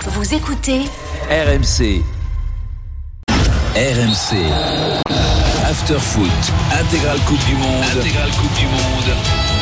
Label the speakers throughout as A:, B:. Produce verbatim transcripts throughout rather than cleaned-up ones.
A: Vous écoutez
B: R M C. R M C. After Foot. Intégrale Coupe du Monde. Intégrale Coupe du Monde.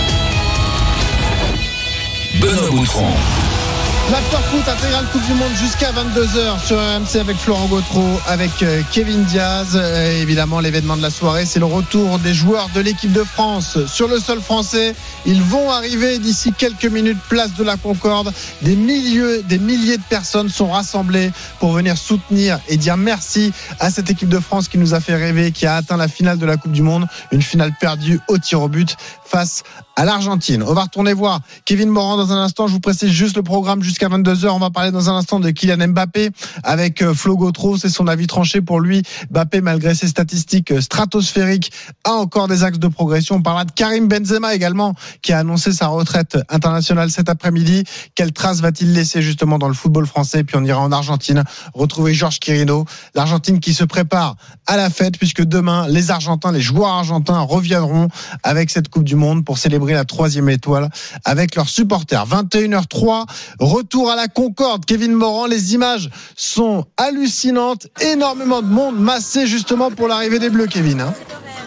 B: Benoît Boutron.
C: L'Afterfoot intégrale Coupe du Monde jusqu'à vingt-deux heures sur R M C avec Florent Gautreau, avec Kevin Diaz. Et évidemment, l'événement de la soirée, c'est le retour des joueurs de l'équipe de France sur le sol français. Ils vont arriver d'ici quelques minutes, place de la Concorde. Des milliers, des milliers de personnes sont rassemblées pour venir soutenir et dire merci à cette équipe de France qui nous a fait rêver, qui a atteint la finale de la Coupe du Monde. Une finale perdue au tir au but face à l'Argentine. On va retourner voir Kevin Morand dans un instant. Je vous précise juste le programme jusqu'à vingt-deux heures. On va parler dans un instant de Kylian Mbappé avec Flo Gautreau. C'est son avis tranché pour lui. Mbappé, malgré ses statistiques stratosphériques, a encore des axes de progression. On parlera de Karim Benzema également, qui a annoncé sa retraite internationale cet après-midi. Quelle trace va-t-il laisser justement dans le football français? Puis on ira en Argentine retrouver Georges Quirino. L'Argentine qui se prépare à la fête, puisque demain, les Argentins, les joueurs argentins reviendront avec cette Coupe du Monde pour célébrer la troisième étoile avec leurs supporters. vingt et une heures trois, retour à la Concorde. Kevin Morand, les images sont hallucinantes. Énormément de monde massé justement pour l'arrivée des Bleus, Kevin. Hein.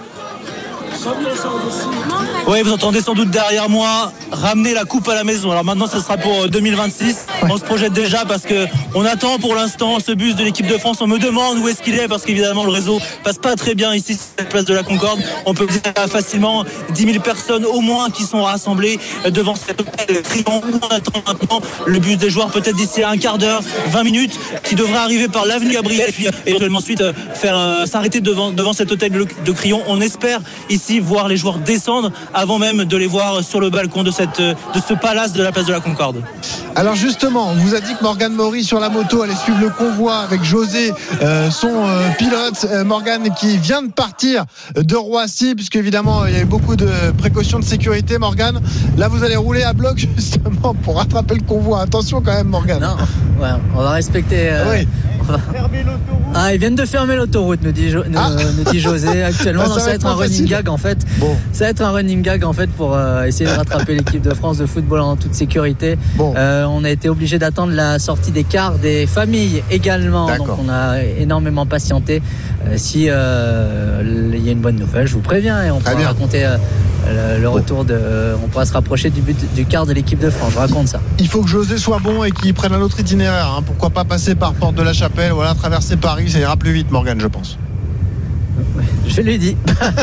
D: Oui, vous entendez sans doute derrière moi ramener la coupe à la maison. Alors maintenant, ce sera pour deux mille vingt-six. Ouais. On se projette déjà parce que on attend pour l'instant ce bus de l'équipe de France. On me demande où est-ce qu'il est parce qu'évidemment le réseau passe pas très bien ici, cette place de la Concorde. On peut dire facilement dix mille personnes au moins qui sont rassemblées devant cet hôtel Trion. On attend maintenant le bus des joueurs peut-être d'ici à un quart d'heure, vingt minutes, qui devrait arriver par l'avenue Gabriel et puis éventuellement ensuite faire euh, s'arrêter devant devant cet hôtel de Crillon. On espère ici voir les joueurs descendre avant même de les voir sur le balcon de, cette, de ce palace de la place de la Concorde.
C: Alors justement, on vous a dit que Morgane Maury sur la moto allait suivre le convoi avec José, euh, son euh, pilote. euh, Morgane qui vient de partir de Roissy, puisque évidemment il y avait beaucoup de précautions de sécurité. Morgane, là vous allez rouler à bloc justement pour rattraper le convoi. Attention quand même, Morgane.
E: Non, ouais, on va respecter. Euh,
C: oui.
E: on va... Ah, ils viennent de fermer l'autoroute, nous dit, jo- ah. nous, nous dit José actuellement.
C: Bah, ça,
E: non, ça va être un running gag en fait.
C: Bon.
E: Ça va être un running gag en fait pour euh, essayer de rattraper l'équipe de France de football en toute sécurité. Bon. Euh, on a été obligé d'attendre la sortie des cars des familles également.
C: D'accord.
E: Donc on a énormément patienté. Euh, si euh, il y a une bonne nouvelle, je vous préviens et on pourra raconter euh, le, le retour de. Euh, on pourra se rapprocher du but du quart de l'équipe de France. Je raconte ça.
C: Il faut que José soit bon et qu'il prenne un autre itinéraire. Hein. Pourquoi pas passer par Porte de la Chapelle, voilà, traverser Paris, ça ira plus vite, Morgane, je pense.
E: Ouais, je lui ai dit.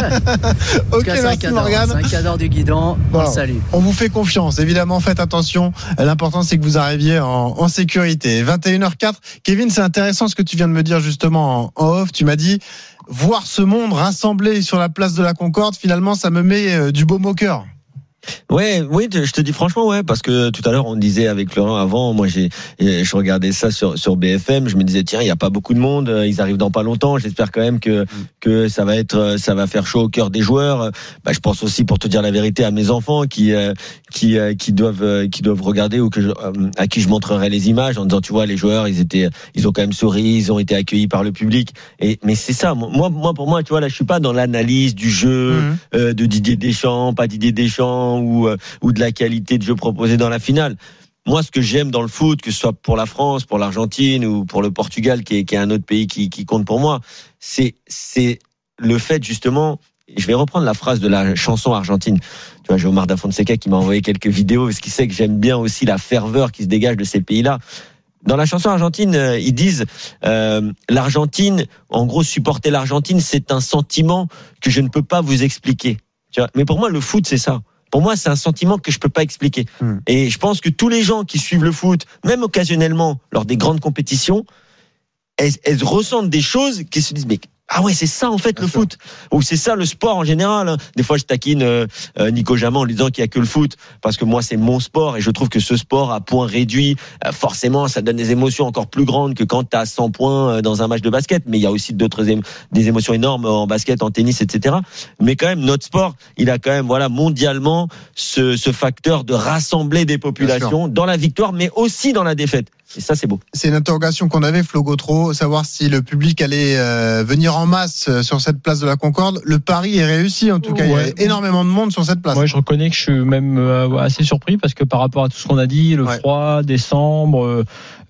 C: Ok,
E: cas,
C: merci Morgane.
E: C'est un cadre du guidon. Bon, salut.
C: On vous fait confiance. Évidemment, faites attention. L'important, c'est que vous arriviez en, en sécurité. vingt et une heures quatre. Kevin, c'est intéressant ce que tu viens de me dire justement en, en off. Tu m'as dit, voir ce monde rassemblé sur la place de la Concorde, finalement, ça me met euh, du baume au cœur.
F: Ouais, oui, je te dis franchement, ouais, parce que tout à l'heure on disait avec Laurent avant, moi j'ai, je regardais ça sur sur B F M, je me disais tiens, il y a pas beaucoup de monde, ils arrivent dans pas longtemps, j'espère quand même que que ça va être, ça va faire chaud au cœur des joueurs. Bah, je pense aussi, pour te dire la vérité, à mes enfants qui qui qui doivent qui doivent regarder ou que je, à qui je montrerai les images en disant tu vois les joueurs, ils étaient, ils ont quand même souri, ils ont été accueillis par le public. Et mais c'est ça, moi moi pour moi, tu vois là, je suis pas dans l'analyse du jeu mmh. euh, de Didier Deschamps, pas Didier Deschamps ou ou de la qualité de jeu proposée dans la finale. Moi, ce que j'aime dans le foot, que ce soit pour la France, pour l'Argentine ou pour le Portugal, qui est, qui est un autre pays qui, qui compte pour moi, c'est, c'est le fait justement. Je vais reprendre la phrase de la chanson argentine. Tu vois, j'ai Omar Da Fonseca qui m'a envoyé quelques vidéos parce qu'il sait que j'aime bien aussi la ferveur qui se dégage de ces pays-là. Dans la chanson argentine, euh, ils disent euh, l'Argentine, en gros, supporter l'Argentine, c'est un sentiment que je ne peux pas vous expliquer. Tu vois, mais pour moi, le foot, c'est ça. Pour moi, c'est un sentiment que je peux pas expliquer. Mmh. Et je pense que tous les gens qui suivent le foot, même occasionnellement lors des grandes compétitions, elles, elles ressentent des choses qui se disent mais ah ouais, c'est ça en fait Bien le sûr. Foot, ou c'est ça le sport en général. Des fois, je taquine euh, Nico Jamin en lui disant qu'il y a que le foot, parce que moi c'est mon sport et je trouve que ce sport à points réduits, euh, forcément, ça donne des émotions encore plus grandes que quand t'as cent points dans un match de basket. Mais il y a aussi d'autres émo- des émotions énormes en basket, en tennis, et cetera. Mais quand même, notre sport, il a quand même, voilà, mondialement, ce, ce facteur de rassembler des populations dans la victoire, mais aussi dans la défaite. Et ça, c'est beau.
C: C'est une interrogation qu'on avait, Flo Gautreau, savoir si le public allait euh, venir en masse sur cette place de la Concorde. Le pari est réussi, en tout cas. Ouais. Il y a énormément de monde sur cette place.
G: Moi, ouais, je reconnais que je suis même euh, assez surpris parce que par rapport à tout ce qu'on a dit, le ouais. froid, décembre, euh,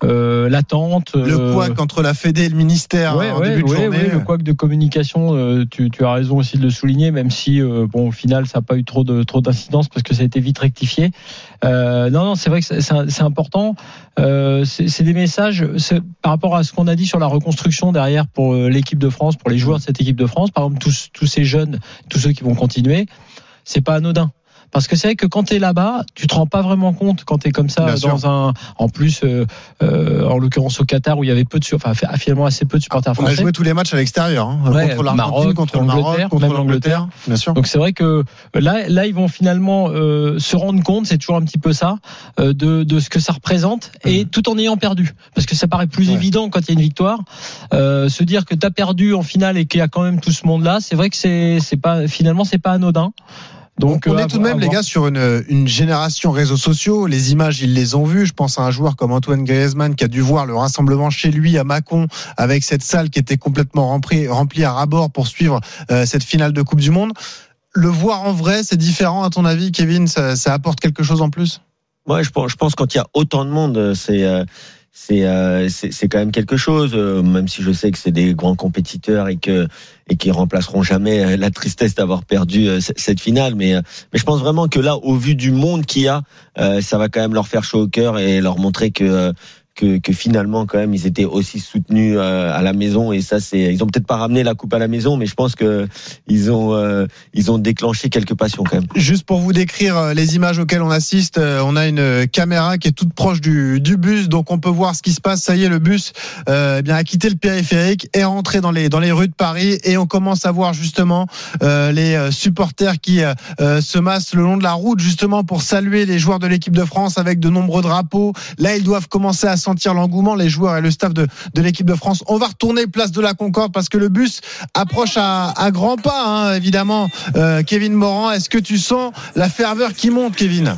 A: euh, l'attente.
C: Le
A: euh,
C: couac entre la Fédé et le ministère
A: ouais,
C: en
A: ouais,
C: début de
A: ouais,
C: journée.
A: ouais, le couac de communication, euh, tu, tu as raison aussi de le souligner, même si euh, bon, au final, ça n'a pas eu trop de trop d'incidence parce que ça a été vite rectifié. Euh, non, non, c'est vrai que c'est, c'est important. Euh, c'est, c'est des messages c'est, par rapport à ce qu'on a dit sur la reconstruction derrière pour euh, l'équipe de France, pour les joueurs de cette équipe de France. Par exemple, tous tous ces jeunes, tous ceux qui vont continuer, c'est pas anodin. Parce que c'est vrai que quand tu es là-bas, tu te rends pas vraiment compte quand tu es comme ça Bien dans sûr. un en plus euh, euh, en l'occurrence au Qatar où il y avait peu de enfin finalement assez peu de supporters français.
C: On a joué tous les matchs à l'extérieur hein,
A: ouais,
C: contre l'Argentine,
A: Maroc,
C: contre le Maroc, contre
A: même
C: l'Angleterre.
A: l'Angleterre.
C: Bien sûr.
A: Donc c'est vrai que là là ils vont finalement euh, se rendre compte, c'est toujours un petit peu ça euh, de de ce que ça représente et mmh. tout en ayant perdu parce que ça paraît plus ouais. évident quand il y a une victoire euh, se dire que tu as perdu en finale et qu'il y a quand même tout ce monde là, c'est vrai que c'est c'est pas finalement c'est pas anodin.
C: Donc, on est tout de même, les gars, sur une, une génération réseaux sociaux. Les images, ils les ont vues. Je pense à un joueur comme Antoine Griezmann qui a dû voir le rassemblement chez lui à Mâcon avec cette salle qui était complètement remplie, remplie à ras-bord pour suivre euh, cette finale de Coupe du Monde. Le voir en vrai, c'est différent, à ton avis, Kevin? Ça, ça apporte quelque chose en plus?
F: Ouais, je pense, je pense quand il y a autant de monde, c'est... Euh... C'est, euh, c'est c'est quand même quelque chose, euh, même si je sais que c'est des grands compétiteurs et que et qui remplaceront jamais la tristesse d'avoir perdu euh, cette finale. Mais euh, mais je pense vraiment que là, au vu du monde qu'il y a, euh, ça va quand même leur faire chaud au cœur et leur montrer que euh, que, que finalement quand même ils étaient aussi soutenus euh, à la maison et ça c'est ils ont peut-être pas ramené la coupe à la maison mais je pense que ils ont euh, ils ont déclenché quelques passions quand même.
C: Juste pour vous décrire les images auxquelles on assiste, on a une caméra qui est toute proche du du bus donc on peut voir ce qui se passe. Ça y est, le bus euh, eh bien a quitté le périphérique et est rentré dans les dans les rues de Paris et on commence à voir justement euh, les supporters qui euh, se massent le long de la route justement pour saluer les joueurs de l'équipe de France avec de nombreux drapeaux. Là, ils doivent commencer à sentir l'engouement, les joueurs et le staff de, de l'équipe de France. On va retourner place de la Concorde parce que le bus approche à, à grands pas, hein, évidemment. Euh, Kevin Morand, est-ce que tu sens la ferveur qui monte, Kevin?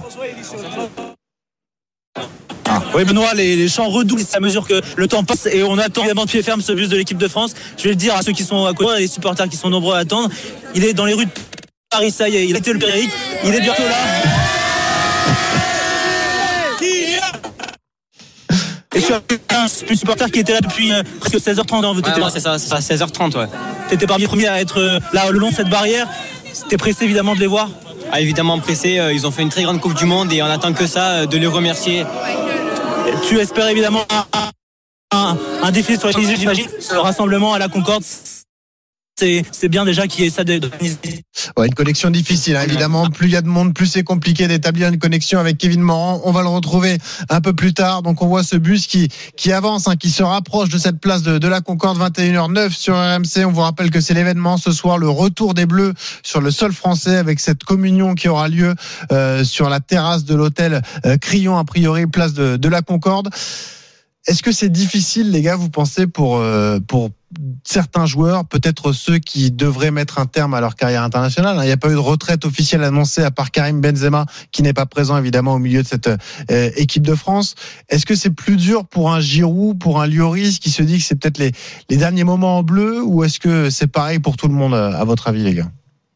D: Ah. Oui Benoît, les, les chants redoublent à mesure que le temps passe et on attend évidemment de pied ferme ce bus de l'équipe de France. Je vais le dire à ceux qui sont à côté, les supporters qui sont nombreux à attendre. Il est dans les rues de Paris, ça y est, il a été le périphérique, il est bientôt là. Et je suis un supporter qui était là depuis euh, presque seize heures trente. Hein,
G: ouais, ouais, c'est ça, c'est ça, seize heures trente, ouais.
D: T'étais parmi les premiers à être euh, là le long de cette barrière. T'es pressé évidemment de les voir?
G: Ah, évidemment pressé, euh, ils ont fait une très grande Coupe du Monde et on attend que ça, euh, de les remercier.
D: Et tu espères évidemment un, un, un défi sur les Champs-Élysées, j'imagine. Ce rassemblement à la Concorde, c'est, c'est bien déjà qu'il y ait ça de, de...
C: Ouais, une connexion difficile, hein, évidemment. Plus il y a de monde, plus c'est compliqué d'établir une connexion avec Kevin Morand. On va le retrouver un peu plus tard. Donc on voit ce bus qui qui avance, hein, qui se rapproche de cette place de, de la Concorde. Vingt et une heures neuf sur R M C. On vous rappelle que c'est l'événement ce soir, le retour des Bleus sur le sol français avec cette communion qui aura lieu euh, sur la terrasse de l'hôtel euh, Crillon, a priori place de, de la Concorde. Est-ce que c'est difficile, les gars, vous pensez, pour euh, pour certains joueurs, peut-être ceux qui devraient mettre un terme à leur carrière internationale? Il n'y a pas eu de retraite officielle annoncée à part Karim Benzema, qui n'est pas présent évidemment au milieu de cette euh, équipe de France. Est-ce que c'est plus dur pour un Giroud, pour un Lloris, qui se dit que c'est peut-être les, les derniers moments en bleu, ou est-ce que c'est pareil pour tout le monde, à votre avis, les gars?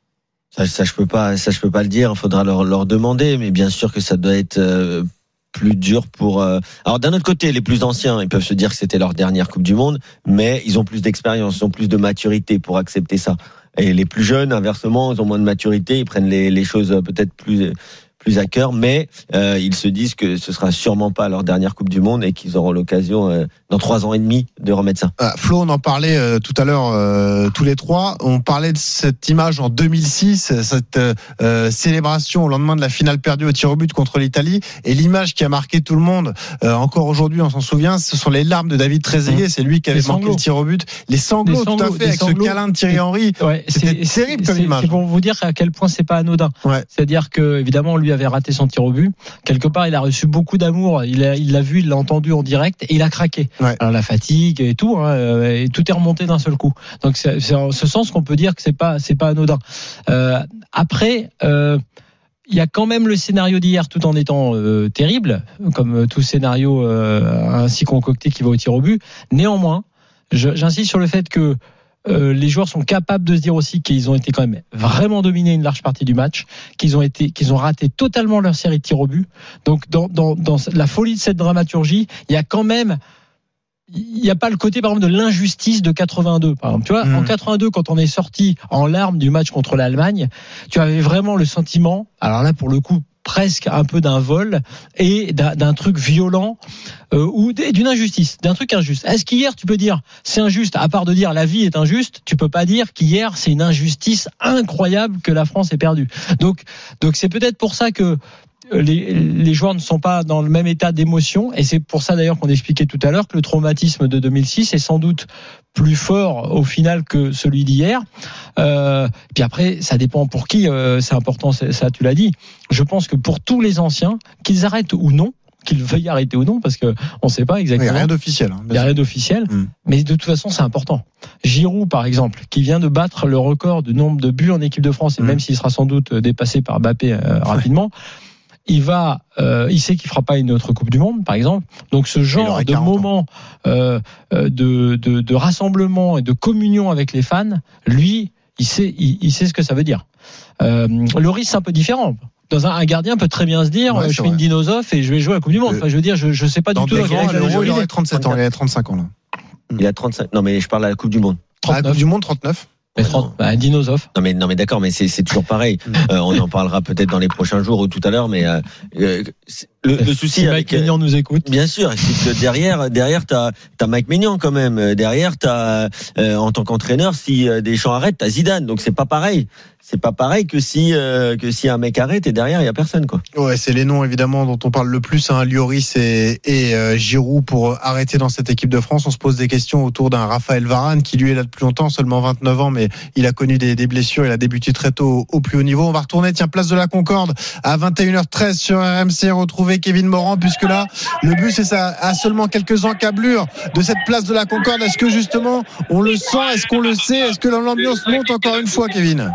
F: Ça, ça je peux pas, ça je peux pas le dire. Il faudra leur, leur demander, mais bien sûr que ça doit être euh, plus dur pour. Euh... Alors d'un autre côté, les plus anciens, ils peuvent se dire que c'était leur dernière Coupe du Monde, mais ils ont plus d'expérience, ils ont plus de maturité pour accepter ça. Et les plus jeunes, inversement, ils ont moins de maturité, ils prennent les, les choses peut-être plus plus à cœur, mais euh, ils se disent que ce sera sûrement pas leur dernière Coupe du Monde et qu'ils auront l'occasion euh, dans trois ans et demi de remettre ça.
C: Ah, Flo, on en parlait euh, tout à l'heure euh, tous les trois. On parlait de cette image en deux mille six, cette euh, célébration au lendemain de la finale perdue au tir au but contre l'Italie, et l'image qui a marqué tout le monde. Euh, encore aujourd'hui, on s'en souvient. Ce sont les larmes de David Trezeguet. Mmh. C'est lui qui avait marqué le tir au but. Les sanglots, les sanglots tout à fait, avec sanglots. Ce câlin de Thierry Henry.
A: Ouais,
C: C'était
A: c'est
C: terrible comme
A: c'est,
C: image.
A: C'est pour vous dire à quel point c'est pas anodin. Ouais. C'est-à-dire que évidemment, lui avait raté son tir au but. Quelque part, il a reçu beaucoup d'amour. Il, a, il l'a vu, il l'a entendu en direct et il a craqué. Ouais. Alors la fatigue et tout, hein, et tout est remonté d'un seul coup. Donc c'est, c'est en ce sens qu'on peut dire que c'est pas, c'est pas anodin. Euh, après. Euh, Il y a quand même le scénario d'hier, tout en étant euh, terrible, comme tout scénario euh, ainsi concocté qui va au tir au but. Néanmoins, je, j'insiste sur le fait que euh, les joueurs sont capables de se dire aussi qu'ils ont été quand même vraiment dominés une large partie du match, qu'ils ont été, qu'ils ont raté totalement leur série de tirs au but. Donc dans dans dans la folie de cette dramaturgie, il y a quand même il n'y a pas le côté par exemple de l'injustice de quatre-vingt-deux par exemple. Tu vois, mmh. en quatre-vingt-deux quand on est sorti en larmes du match contre l'Allemagne, tu avais vraiment le sentiment, alors là pour le coup presque un peu d'un vol et d'un, d'un truc violent euh, ou d'une injustice, d'un truc injuste. Est-ce qu'hier tu peux dire c'est injuste, à part de dire la vie est injuste, tu peux pas dire qu'hier c'est une injustice incroyable que la France ait perdue. Donc donc c'est peut-être pour ça que Les, les joueurs ne sont pas dans le même état d'émotion et c'est pour ça d'ailleurs qu'on expliquait tout à l'heure que le traumatisme de deux mille six est sans doute plus fort au final que celui d'hier. Euh, puis après, ça dépend pour qui. Euh, c'est important, c'est, ça tu l'as dit. Je pense que pour tous les anciens, qu'ils arrêtent ou non, qu'ils veuillent arrêter ou non, parce que on ne sait pas exactement.
C: Il n'y a rien d'officiel. Hein,
A: Il n'y a rien d'officiel, mmh. mais de toute façon, c'est important. Giroud, par exemple, qui vient de battre le record du nombre de buts en équipe de France, et mmh. même s'il sera sans doute dépassé par Mbappé euh, rapidement. Il va, euh, il sait qu'il fera pas une autre Coupe du Monde, par exemple. Donc ce genre de moment euh, de, de, de rassemblement et de communion avec les fans, lui, il sait, il, il sait ce que ça veut dire. Euh, le risque, c'est un peu différent. Dans un, un gardien peut très bien se dire, ouais, je fais une dinosaure et je vais jouer à la Coupe du Monde. Enfin, je veux dire, je, je sais pas
C: dans
A: du tout.
C: Ans, l'Euro, il a trente-sept ans, il a trente-cinq ans là.
F: Il a trente-cinq. Non, mais je parle à la Coupe du Monde.
C: trente-neuf. À la Coupe du Monde, trente-neuf.
A: Mais trente, bah, dinosaure.
F: Non mais non mais d'accord, mais c'est c'est toujours pareil. euh, on en parlera peut-être dans les prochains jours ou tout à l'heure, mais euh, le, le souci
A: si
F: avec
A: Mike Maignan nous écoute,
F: bien sûr, c'est que derrière derrière t'as t'as Mike Maignan quand même. Derrière t'as euh, en tant qu'entraîneur, si euh, Deschamps arrête, t'as Zidane. Donc c'est pas pareil. C'est pas pareil que si euh, que si un mec arrête et derrière il y a personne quoi.
C: Ouais, c'est les noms évidemment dont on parle le plus, hein, Lloris et, et euh, Giroud pour arrêter dans cette équipe de France. On se pose des questions autour d'un Raphaël Varane qui lui est là depuis longtemps, seulement vingt-neuf ans, mais il a connu des, des blessures. Il a débuté très tôt au, au plus haut niveau. On va retourner, tiens, place de la Concorde à vingt et une heures treize sur R M C. Retrouver Kevin Morand puisque là le bus est à, à seulement quelques encablures de cette place de la Concorde. Est-ce que justement on le sent, est-ce qu'on le sait, est-ce que l'ambiance monte encore une fois, Kevin?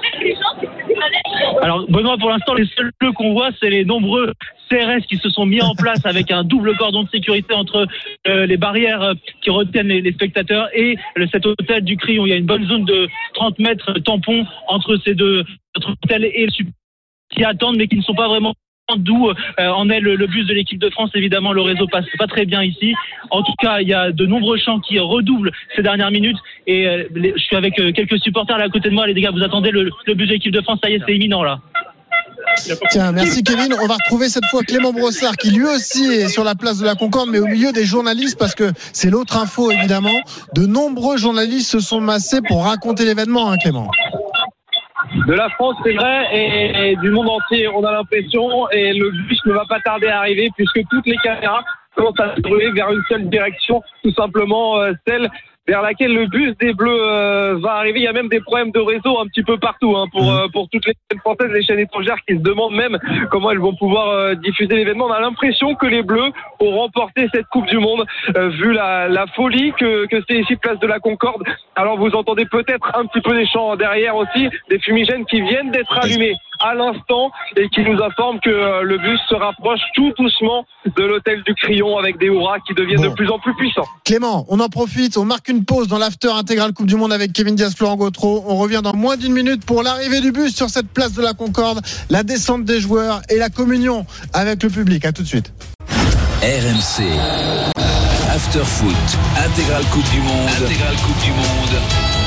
H: Alors Benoît, pour l'instant, les seuls jeux qu'on voit, c'est les nombreux C R S qui se sont mis en place avec un double cordon de sécurité entre euh, les barrières qui retiennent les, les spectateurs et le, cet hôtel du Crillon. Il y a une bonne zone de trente mètres tampon entre ces deux entre hôtel et le super qui attendent mais qui ne sont pas vraiment d'où euh, en est le, le bus de l'équipe de France. Évidemment, le réseau passe pas très bien ici. En tout cas, il y a de nombreux chants qui redoublent ces dernières minutes. Et euh, les, je suis avec euh, quelques supporters là à côté de moi. Les gars, vous attendez le, le bus de l'équipe de France. Ça y est, c'est imminent là.
C: Tiens, merci Kevin. On va retrouver cette fois Clément Brossard qui lui aussi est sur la place de la Concorde, mais au milieu des journalistes parce que c'est l'autre info évidemment. De nombreux journalistes se sont massés pour raconter l'événement, hein, Clément.
I: De la France, c'est vrai, et, et du monde entier, on a l'impression, et le bus ne va pas tarder à arriver puisque toutes les caméras commencent à se brûler vers une seule direction, tout simplement euh, celle vers laquelle le bus des Bleus euh, va arriver. Il y a même des problèmes de réseau un petit peu partout hein, pour euh, pour toutes les chaînes françaises, les chaînes étrangères qui se demandent même comment elles vont pouvoir euh, diffuser l'événement. On a l'impression que les Bleus ont remporté cette Coupe du Monde euh, vu la, la folie que, que c'est ici place de la Concorde. Alors vous entendez peut-être un petit peu des chants derrière aussi, des fumigènes qui viennent d'être allumés à l'instant et qui nous informent que euh, le bus se rapproche tout doucement de l'hôtel du Crillon avec des hurrahs qui deviennent bon. de plus en plus puissants.
C: Clément, on en profite, on marque une pause dans l'after intégral Coupe du Monde avec Kevin Diaz, Florent Gautreau. On revient dans moins d'une minute pour l'arrivée du bus sur cette place de la Concorde, la descente des joueurs et la communion avec le public. À tout de suite.
B: R M C After Foot intégral Coupe du Monde. Intégral Coupe du Monde.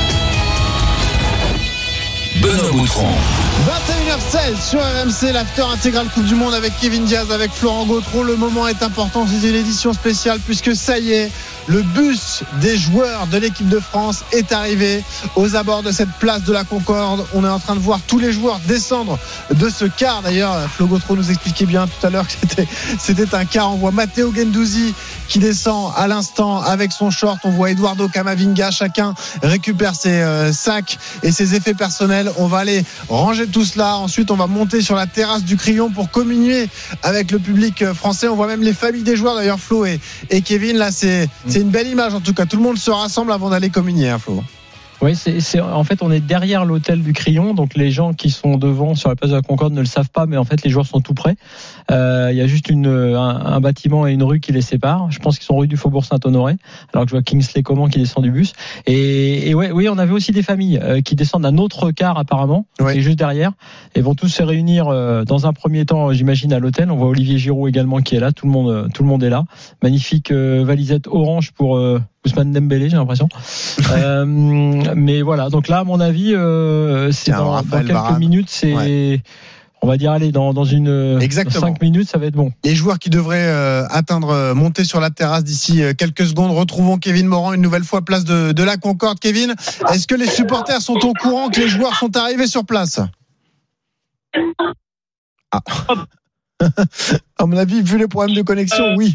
B: Benoît Boutron.
C: vingt et une heures seize sur R M C, l'after intégral Coupe du Monde avec Kevin Diaz, avec Florent Gautreau. Le moment est important, c'est une édition spéciale puisque ça y est, le bus des joueurs de l'équipe de France est arrivé aux abords de cette place de la Concorde. On est en train de voir tous les joueurs descendre de ce car. D'ailleurs, Flo Gautreau nous expliquait bien tout à l'heure que c'était, c'était un car. On voit Matteo Guendouzi qui descend à l'instant avec son short. On voit Eduardo Camavinga. Chacun récupère ses euh, sacs et ses effets personnels. On va aller ranger tout cela. Ensuite, on va monter sur la terrasse du Crillon pour communier avec le public français. On voit même les familles des joueurs. D'ailleurs, Flo et, et Kevin, là, c'est, c'est une belle image. En tout cas, tout le monde se rassemble avant d'aller communier, hein, Flo.
A: Oui, c'est, c'est, en fait, on est derrière l'hôtel du Crillon, donc les gens qui sont devant sur la place de la Concorde ne le savent pas, mais en fait, les joueurs sont tout près. Euh, il y a juste une, un, un bâtiment et une rue qui les séparent. Je pense qu'ils sont rue du Faubourg Saint-Honoré, alors que je vois Kingsley Coman qui descend du bus. Et, et ouais, oui, on avait aussi des familles euh, qui descendent d'un autre car apparemment, ouais. qui est juste derrière, et vont tous se réunir euh, dans un premier temps, j'imagine, à l'hôtel. On voit Olivier Giroud également qui est là. Tout le monde, tout le monde est là. Magnifique euh, valisette orange pour euh, Ousmane Dembélé, j'ai l'impression. euh, mais voilà, donc là, à mon avis, euh, c'est dans, dans quelques Varane. minutes, c'est, ouais. on va dire, allez, dans, dans une Exactement. cinq minutes, ça va être bon.
C: Les joueurs qui devraient euh, atteindre, monter sur la terrasse d'ici euh, quelques secondes. Retrouvons Kevin Morand une nouvelle fois place de, de la Concorde. Kevin, est-ce que les supporters sont au courant que les joueurs sont arrivés sur place? Ah. À mon avis, vu les problèmes de connexion, oui.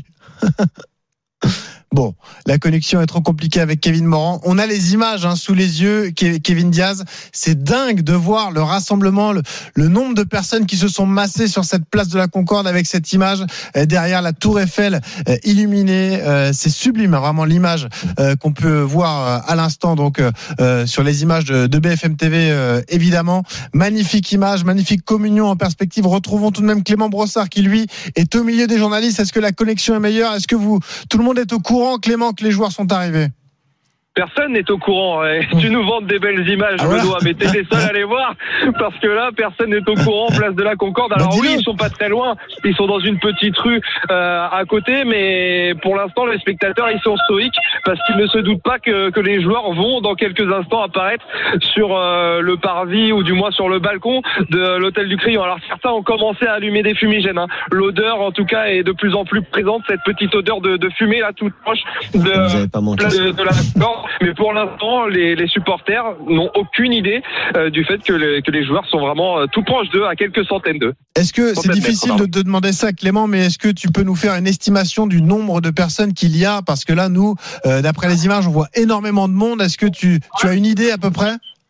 C: Bon, la connexion est trop compliquée avec Kevin Morand. On a les images hein, sous les yeux, Kevin Diaz. C'est dingue de voir le rassemblement, le, le nombre de personnes qui se sont massées sur cette place de la Concorde avec cette image euh, derrière la Tour Eiffel euh, illuminée. Euh, c'est sublime, vraiment l'image euh, qu'on peut voir euh, à l'instant donc euh, sur les images de, de B F M T V euh, évidemment. Magnifique image, magnifique communion en perspective. Retrouvons tout de même Clément Brossard qui lui est au milieu des journalistes. Est-ce que la connexion est meilleure? Est-ce que vous, tout le monde est au courant, Clément, que les joueurs sont arrivés?
I: Personne n'est au courant. Tu nous vantes des belles images, ah, Benoît, mais t'es les seuls à les voir, parce que là, personne n'est au courant, place de la Concorde. Alors bah, oui, ils sont pas très loin, ils sont dans une petite rue euh, à côté, mais pour l'instant, les spectateurs, ils sont stoïques, parce qu'ils ne se doutent pas que, que les joueurs vont dans quelques instants apparaître sur euh, le parvis, ou du moins sur le balcon de l'hôtel du Crillon. Alors certains ont commencé à allumer des fumigènes. Hein. L'odeur, en tout cas, est de plus en plus présente, cette petite odeur de, de fumée, là, toute proche de, de, de la Concorde. Mais pour l'instant, les, les supporters n'ont aucune idée euh, du fait que les, que les joueurs sont vraiment euh, tout proches d'eux, à quelques centaines d'eux.
C: Est-ce que c'est difficile mètres, de, de demander ça, Clément, mais est-ce que tu peux nous faire une estimation du nombre de personnes qu'il y a? Parce que là, nous, euh, d'après les images, on voit énormément de monde. Est-ce que tu, tu as une idée à peu près?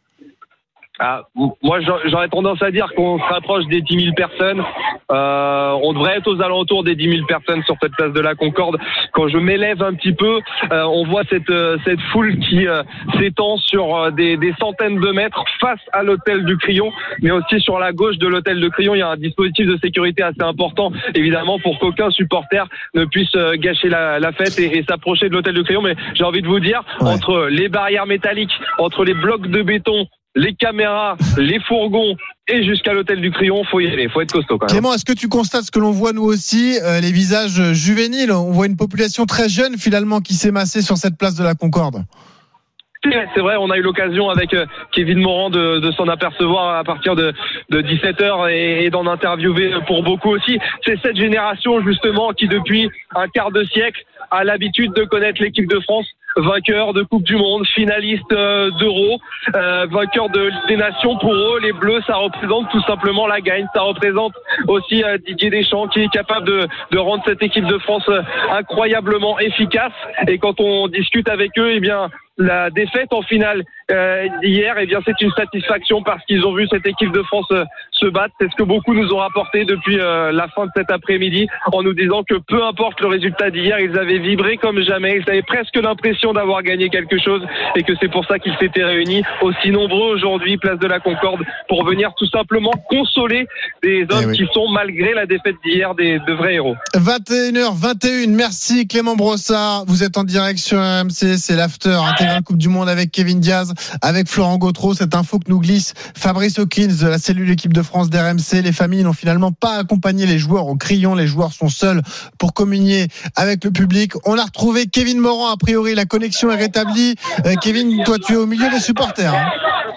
I: Ah, moi, j'aurais tendance à dire qu'on se rapproche des dix mille personnes. Euh, on devrait être aux alentours des dix mille personnes sur cette place de la Concorde. Quand je m'élève un petit peu, euh, on voit cette cette foule qui euh, s'étend sur euh, des, des centaines de mètres face à l'hôtel du Crillon, mais aussi sur la gauche de l'hôtel du Crillon. Il y a un dispositif de sécurité assez important, évidemment, pour qu'aucun supporter ne puisse euh, gâcher la, la fête et, et s'approcher de l'hôtel du Crillon. Mais j'ai envie de vous dire, ouais. entre les barrières métalliques, entre les blocs de béton, les caméras, les fourgons et jusqu'à l'hôtel du Crillon, faut y aller, faut être costaud quand même.
C: Clément, est-ce que tu constates ce que l'on voit nous aussi, euh, les visages juvéniles? On voit une population très jeune finalement qui s'est massée sur cette place de la Concorde.
I: C'est vrai, on a eu l'occasion avec Kevin Morand de, de s'en apercevoir à partir de, de dix-sept heures et, et d'en interviewer pour beaucoup aussi. C'est cette génération justement qui depuis un quart de siècle a l'habitude de connaître l'équipe de France, vainqueur de Coupe du Monde, finaliste euh, d'Euro, euh, vainqueur de Ligue des Nations. Pour eux, les Bleus, ça représente tout simplement la gagne. Ça représente aussi euh, Didier Deschamps qui est capable de, de rendre cette équipe de France euh, incroyablement efficace. Et quand on discute avec eux, eh bien, la défaite en finale euh, hier, eh bien, c'est une satisfaction parce qu'ils ont vu cette équipe de France euh, se battre. C'est ce que beaucoup nous ont rapporté depuis euh, la fin de cet après-midi, en nous disant que peu importe le résultat d'hier, ils avaient vibré comme jamais. Ils avaient presque l'impression d'avoir gagné quelque chose et que c'est pour ça qu'ils s'étaient réunis aussi nombreux aujourd'hui, place de la Concorde, pour venir tout simplement consoler des hommes eh oui. qui sont, malgré la défaite d'hier, des, de vrais héros.
C: vingt et une heures vingt et une, merci Clément Brossard. Vous êtes en direct sur R M C, c'est l'after intégral Coupe du Monde avec Kevin Diaz, avec Florent Gautreau. Cette info que nous glisse Fabrice Hawkins de la cellule équipe de France d'R M C. Les familles n'ont finalement pas accompagné les joueurs au Crillon. Les joueurs sont seuls pour communier avec le public. On a retrouvé Kevin Morand. A priori, la connexion est rétablie. Euh, Kevin, toi, tu es au milieu des supporters. Hein.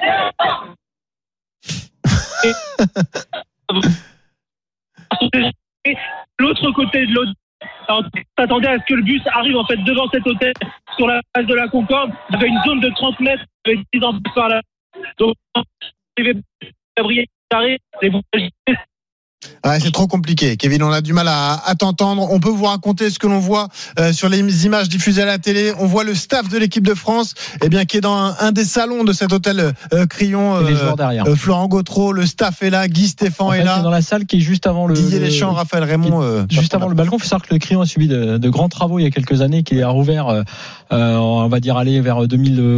H: L'autre côté de l'hôtel, on s'attendait à ce que le bus arrive en fait devant cet hôtel sur la place de la Concorde. Il y avait une zone de trente mètres avec dix ans par là. Donc, Gabriel Carré, les
C: Ouais, c'est trop compliqué, Kevin, on a du mal à, à t'entendre. On peut vous raconter ce que l'on voit euh, sur les images diffusées à la télé. On voit le staff de l'équipe de France, eh bien, qui est dans un, un des salons de cet hôtel euh, Crillon.
A: Euh, les joueurs derrière.
C: Euh, Florent Gautreau, le staff est là, Guy Stéphane
A: en fait,
C: est là.
A: C'est dans la salle qui est juste avant le.
C: Didier Deschamps, Raphaël Raymond. Euh,
A: juste avant le balcon. Il faut savoir que le Crillon a subi de, de grands travaux il y a quelques années, qui a rouvert, euh, on va dire, aller vers deux mille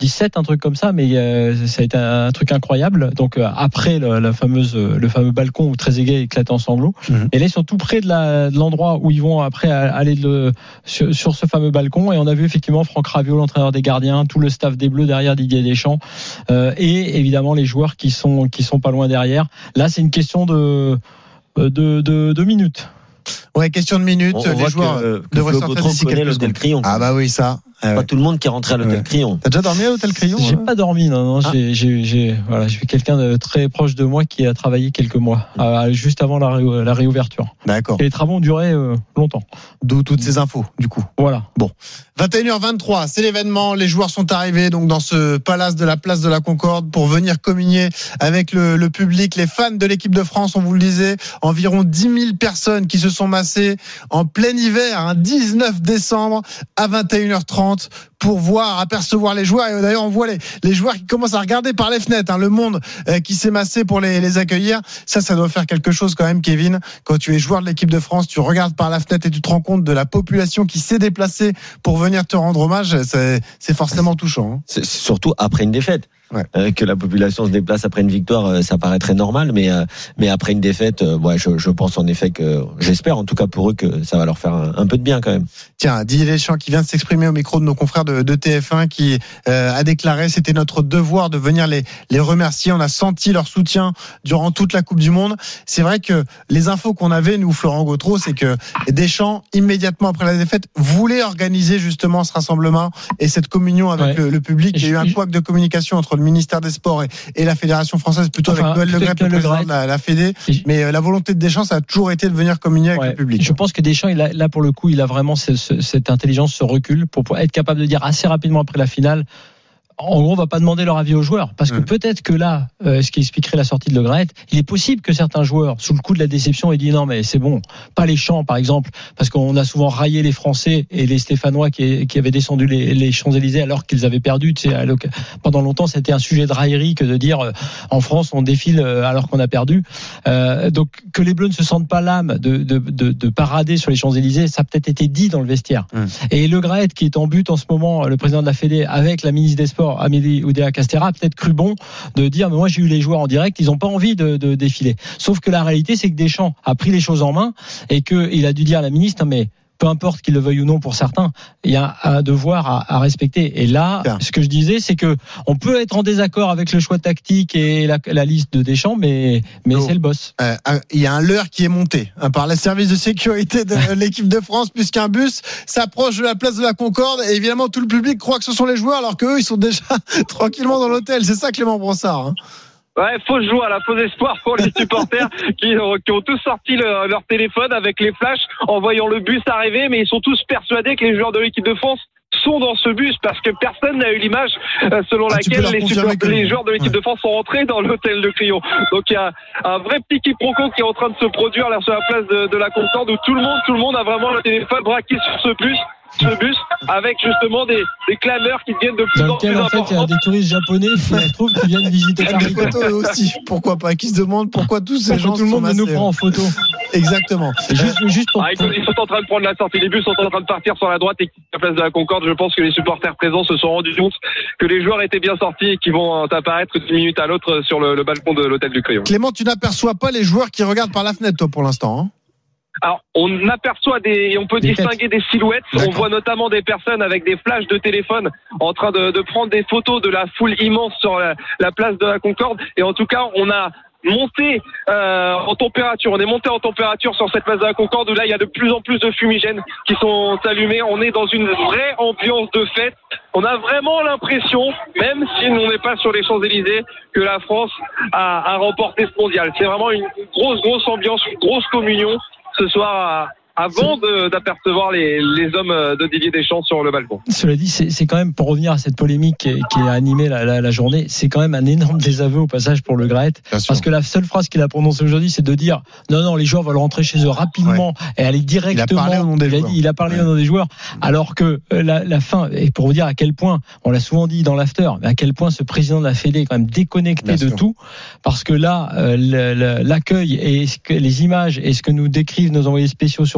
A: dix-sept, un truc comme ça, mais euh, ça a été un, un truc incroyable. Donc euh, après le, la fameuse, le fameux balcon où Trezeguet éclate en sanglots, mmh. et là ils sont tout près de, la, de l'endroit où ils vont après aller de, sur, sur ce fameux balcon, et on a vu effectivement Franck Raviot, l'entraîneur des gardiens, tout le staff des Bleus derrière Didier Deschamps, euh, et évidemment les joueurs qui sont qui sont pas loin derrière. Là c'est une question de de de, de minutes.
C: Ouais, question de minutes.
F: On, on
C: les joueurs
F: que, que
C: devraient sortir d'ici quelques secondes.
F: Crillon.
C: Ah bah oui, ça.
F: Pas ouais. Tout le monde qui est rentré à l'hôtel ouais. Crillon.
C: T'as déjà dormi à l'hôtel Crillon?
A: J'ai hein pas dormi, non, non. Ah. J'ai, j'ai, j'ai, voilà, j'ai quelqu'un de très proche de moi qui a travaillé quelques mois, euh, juste avant la, ré, la réouverture.
C: D'accord.
A: Et les travaux ont duré euh, longtemps.
C: D'où toutes ces infos, du coup.
A: Voilà.
C: Bon. vingt et une heures vingt-trois, c'est l'événement. Les joueurs sont arrivés donc dans ce palace de la place de la Concorde pour venir communier avec le, le public, les fans de l'équipe de France. On vous le disait, environ dix mille personnes qui se sont massées en plein hiver, un dix-neuf décembre à vingt et une heures trente pour voir, apercevoir les joueurs. Et d'ailleurs, on voit les, les joueurs qui commencent à regarder par les fenêtres, hein, le monde euh, qui s'est massé pour les, les accueillir. Ça, ça doit faire quelque chose quand même, Kevin. Quand tu es joueur de l'équipe de France, tu regardes par la fenêtre et tu te rends compte de la population qui s'est déplacée pour venir te rendre hommage. C'est, c'est forcément touchant. Hein.
F: C'est surtout après une défaite. Ouais. Euh, que la population se déplace après une victoire, euh, ça paraît très normal, mais euh, mais après une défaite, euh, ouais, je, je pense en effet que, j'espère en tout cas pour eux que ça va leur faire un, un peu de bien quand même.
C: Tiens, Didier Deschamps qui vient de s'exprimer au micro de nos confrères de, de T F un, qui euh, a déclaré c'était notre devoir de venir les les remercier. On a senti leur soutien durant toute la Coupe du Monde. C'est vrai que les infos qu'on avait nous, Florent Gautreau, c'est que Deschamps immédiatement après la défaite voulait organiser justement ce rassemblement et cette communion avec ouais. le, le public. Il y a eu un couac de communication entre le ministère des Sports et, et la Fédération française, plutôt enfin, avec Noël Le Graët, le président de la, la Fédé. Mais euh, la volonté de Deschamps, ça a toujours été de venir communier avec ouais. le public.
A: Je pense que Deschamps, il a, là pour le coup, il a vraiment ce, ce, cette intelligence, ce recul pour, pour être capable de dire assez rapidement après la finale. En gros, on va pas demander leur avis aux joueurs, parce que mmh. peut-être que là, euh, ce qui expliquerait la sortie de Le Graët, il est possible que certains joueurs, sous le coup de la déception, aient dit non mais c'est bon, pas les Champs par exemple, parce qu'on a souvent raillé les Français et les Stéphanois qui, qui avaient descendu les, les Champs-Élysées alors qu'ils avaient perdu. Tu sais, pendant longtemps, c'était un sujet de raillerie que de dire euh, en France on défile alors qu'on a perdu. Euh, donc que les Bleus ne se sentent pas l'âme de, de, de, de parader sur les Champs-Élysées, ça a peut-être été dit dans le vestiaire. Mmh. Et Le Graët, qui est en but en ce moment, le président de la Fédé, avec la ministre des Sports, Amélie Oudéa-Castéra, a peut-être cru bon de dire mais moi j'ai eu les joueurs en direct, ils n'ont pas envie de, de défiler. Sauf que la réalité c'est que Deschamps a pris les choses en main et qu'il a dû dire à la ministre mais peu importe qu'il le veuille ou non pour certains, il y a un devoir à, à respecter. Et là, Bien. ce que je disais, c'est que on peut être en désaccord avec le choix tactique et la, la liste de Deschamps, mais mais oh. c'est le boss.
C: Euh, il y a un leurre qui est monté hein, par les services de sécurité de l'équipe de France, puisqu'un bus s'approche de la place de la Concorde et évidemment tout le public croit que ce sont les joueurs, alors qu'eux ils sont déjà tranquillement dans l'hôtel. C'est ça, Clément Bronsard. Hein.
I: Ouais, fausse joie, la faux espoir pour les supporters qui, qui ont tous sorti le, leur téléphone avec les flashs en voyant le bus arriver, mais ils sont tous persuadés que les joueurs de l'équipe de France sont dans ce bus parce que personne n'a eu l'image euh, selon ah, laquelle les, super, que... les joueurs de l'équipe ouais. de France sont rentrés dans l'hôtel de Crillon. Donc il y a un vrai petit quiproquo qui est en train de se produire là sur la place de, de la Concorde où tout le monde, tout le monde a vraiment le téléphone braqué sur ce bus. ce bus avec justement des, des clameurs qui deviennent de plus
A: dans
I: en plus
A: importantes. En fait, il y a des touristes japonais qui se trouvent qui viennent visiter Paris.
C: Des photos aussi, pourquoi pas, qui se demandent pourquoi tous ces gens
A: tout le monde nous prend en photo.
C: Exactement.
A: Juste, juste pour...
I: ah, ils sont en train de prendre la sortie, les bus sont en train de partir sur la droite et la place de la Concorde. Je pense que les supporters présents se sont rendus compte que les joueurs étaient bien sortis et qu'ils vont apparaître d'une minute à l'autre sur le, le balcon de l'hôtel du Crillon.
C: Clément, tu n'aperçois pas les joueurs qui regardent par la fenêtre, toi, pour l'instant, hein?
I: Alors, on aperçoit des, on peut des distinguer têtes. des silhouettes. D'accord. On voit notamment des personnes avec des flashs de téléphone en train de, de prendre des photos de la foule immense sur la, la place de la Concorde. Et en tout cas, on a monté euh, en température. On est monté en température sur cette place de la Concorde où là, il y a de plus en plus de fumigènes qui sont allumés. On est dans une vraie ambiance de fête. On a vraiment l'impression, même si on n'est pas sur les Champs-Élysées, que la France a, a remporté ce mondial. C'est vraiment une grosse, grosse ambiance, une grosse communion ce soir avant de, d'apercevoir les, les hommes de Didier Deschamps sur le balcon.
A: Cela dit, c'est, c'est quand même, pour revenir à cette polémique qui, qui a animé la, la, la journée, c'est quand même un énorme désaveu au passage pour Le Graët. Parce que la seule phrase qu'il a prononcée aujourd'hui, c'est de dire non, non, les joueurs veulent rentrer chez eux rapidement ouais. et aller directement.
C: Il a parlé au nom des
A: il a
C: joueurs.
A: Dit, il a parlé ouais. au nom des joueurs. Alors que la, la fin, et pour vous dire à quel point, on l'a souvent dit dans l'after, mais à quel point ce président de la Fédé est quand même déconnecté Bien de sûr. tout. Parce que là, euh, l'accueil et ce que, les images et ce que nous décrivent nos envoyés spéciaux sur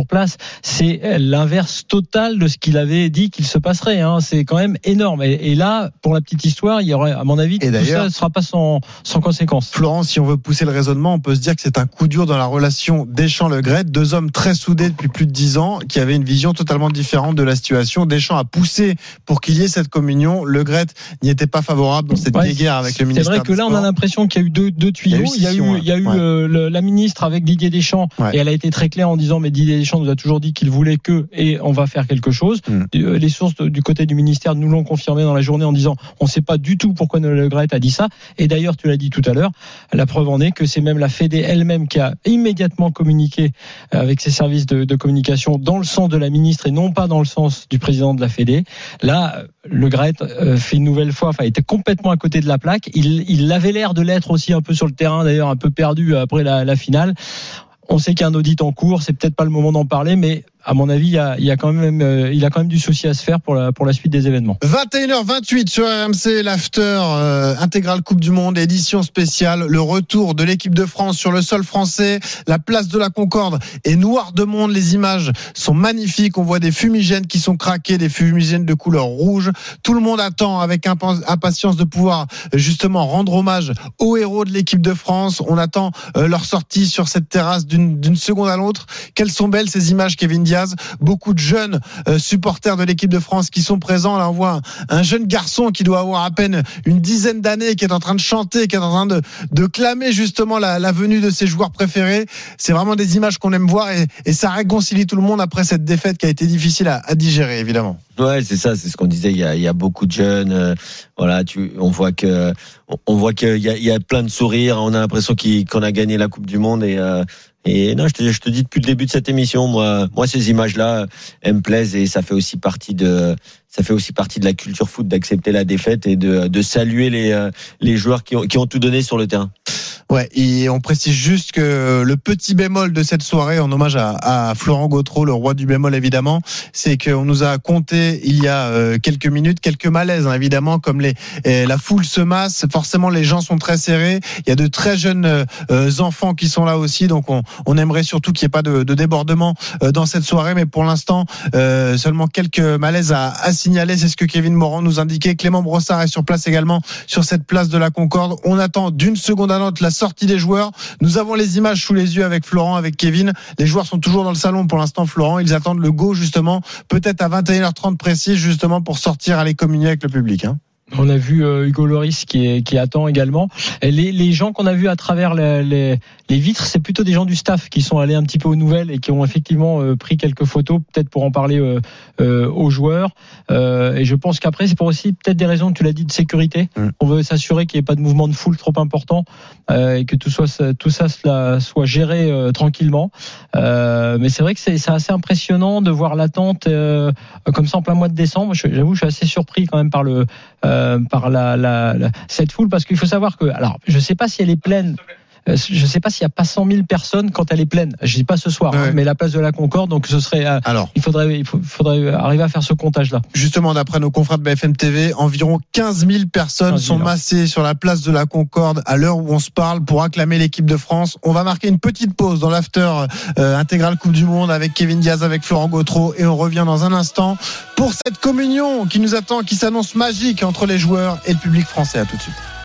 A: sur place, c'est l'inverse total de ce qu'il avait dit qu'il se passerait. Hein. C'est quand même énorme. Et, et là, pour la petite histoire, il y aurait, à mon avis, et tout ça ne sera pas sans, sans conséquence.
C: Florent, si on veut pousser le raisonnement, on peut se dire que c'est un coup dur dans la relation Deschamps-Le Gret, deux hommes très soudés depuis plus de dix ans, qui avaient une vision totalement différente de la situation. Deschamps a poussé pour qu'il y ait cette communion. Le Gret n'y était pas favorable dans cette ouais, guéguerre avec le ministère.
A: C'est vrai que là, on a l'impression qu'il y a eu deux, deux tuyaux. Il y a eu, il y a eu, il y a eu ouais. euh, le, la ministre avec Didier Deschamps, ouais. et elle a été très claire en disant, mais Didier Deschamps nous a toujours dit qu'il voulait que, et on va faire quelque chose. Mm. Les sources du côté du ministère nous l'ont confirmé dans la journée en disant, on ne sait pas du tout pourquoi Le Gret a dit ça. Et d'ailleurs, tu l'as dit tout à l'heure, la preuve en est que c'est même la Fédé elle-même qui a immédiatement communiqué avec ses services de, de communication dans le sens de la ministre et non pas dans le sens du président de la Fédé. Là, Le Gret fait une nouvelle fois, enfin, était complètement à côté de la plaque. Il, il avait l'air de l'être aussi un peu sur le terrain, d'ailleurs un peu perdu après la, la finale. On sait qu'il y a un audit en cours, c'est peut-être pas le moment d'en parler, mais à mon avis, il y a, il y a quand même, euh, il a quand même du souci à se faire pour la, pour la suite des événements.
C: vingt et une heures vingt-huit sur R M C, l'after euh, intégrale Coupe du Monde, édition spéciale, le retour de l'équipe de France sur le sol français. La place de la Concorde est noire de monde. Les images sont magnifiques. On voit des fumigènes qui sont craqués, des fumigènes de couleur rouge. Tout le monde attend avec impatience de pouvoir justement rendre hommage aux héros de l'équipe de France. On attend euh, leur sortie sur cette terrasse d'une, d'une seconde à l'autre. Quelles sont belles ces images, Kevin Diaz. Beaucoup de jeunes euh, supporters de l'équipe de France qui sont présents. Là, on voit un, un jeune garçon qui doit avoir à peine une dizaine d'années, qui est en train de chanter, qui est en train de, de clamer justement la, la venue de ses joueurs préférés. C'est vraiment des images qu'on aime voir et, et ça réconcilie tout le monde après cette défaite qui a été difficile à, à digérer, évidemment.
F: Ouais, c'est ça, c'est ce qu'on disait. Il y a, il y a beaucoup de jeunes. Euh, voilà, tu, on voit que, on voit qu'il y a, il y a plein de sourires. On a l'impression qu'il, qu'on a gagné la Coupe du Monde et. Euh, Et non, je te, je te dis depuis le début de cette émission, moi, moi ces images-là, elles me plaisent et ça fait aussi partie de, ça fait aussi partie de la culture foot d'accepter la défaite et de, de saluer les, les joueurs qui ont, qui ont tout donné sur le terrain.
C: Ouais, et on précise juste que le petit bémol de cette soirée, en hommage à, à Florent Gautreau, le roi du bémol évidemment, c'est qu'on nous a compté il y a euh, quelques minutes quelques malaises, hein, évidemment, comme les eh, la foule se masse, forcément les gens sont très serrés. Il y a de très jeunes euh, enfants qui sont là aussi, donc on, on aimerait surtout qu'il n'y ait pas de, de débordement euh, dans cette soirée, mais pour l'instant euh, seulement quelques malaises à, à signaler. C'est ce que Kevin Morand nous indiquait. Clément Brossard est sur place également sur cette place de la Concorde. On attend d'une seconde à l'autre la sortie des joueurs. Nous avons les images sous les yeux avec Florent, avec Kevin. Les joueurs sont toujours dans le salon pour l'instant, Florent. Ils attendent le go justement, peut-être à vingt et une heures trente précis, justement pour sortir, aller communier avec le public. Hein.
A: On a vu euh, Hugo Lloris qui, est, qui attend également. Et les, les gens qu'on a vus à travers les, les, les vitres, c'est plutôt des gens du staff qui sont allés un petit peu aux nouvelles et qui ont effectivement euh, pris quelques photos, peut-être pour en parler euh, euh, aux joueurs. Euh, et je pense qu'après, c'est pour aussi peut-être des raisons, tu l'as dit, de sécurité. Mmh. On veut s'assurer qu'il n'y ait pas de mouvement de foule trop important euh, et que tout, soit, tout ça cela soit géré euh, tranquillement. Euh, mais c'est vrai que c'est, c'est assez impressionnant de voir l'attente euh, comme ça en plein mois de décembre. J'avoue, je suis assez surpris quand même par le... Euh, par la, la, la, cette foule, parce qu'il faut savoir que, alors, je ne sais pas si elle est pleine. Je ne sais pas s'il n'y a pas cent mille personnes quand elle est pleine. Je dis pas ce soir, ouais. hein, mais la place de la Concorde, donc ce serait. Alors, il faudrait, il faudrait arriver à faire ce comptage-là.
C: Justement, d'après nos confrères de B F M T V, environ quinze mille personnes quinze mille sont massées sur la place de la Concorde à l'heure où on se parle pour acclamer l'équipe de France. On va marquer une petite pause dans l'after euh, intégrale Coupe du Monde avec Kevin Diaz, avec Florent Gautreau, et on revient dans un instant pour cette communion qui nous attend, qui s'annonce magique entre les joueurs et le public français. À tout de suite.